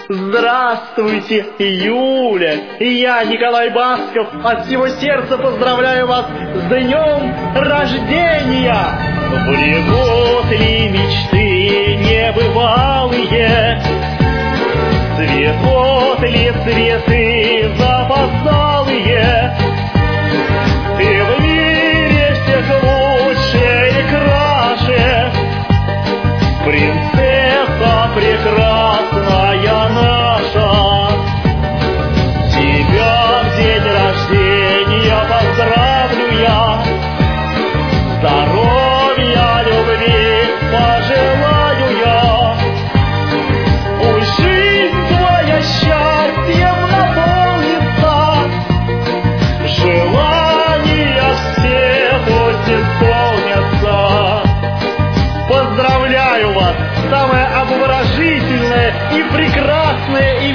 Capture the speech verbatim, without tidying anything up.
Здравствуйте, Юля! Я, Николай Басков, от всего сердца поздравляю вас с днем рождения! Влегут ли мечты небывалые? Цветут ли цветы запоздалые? Ты в мире всех лучше и краше, принцесса прекрасная наша. Тебя в день рождения поздравлю я, здоровья, любви пожелаю я. Пусть жизнь твоя счастьем наполнится, желания все пусть исполнятся. Поздравляю вас, самое обворожительное и прекрасное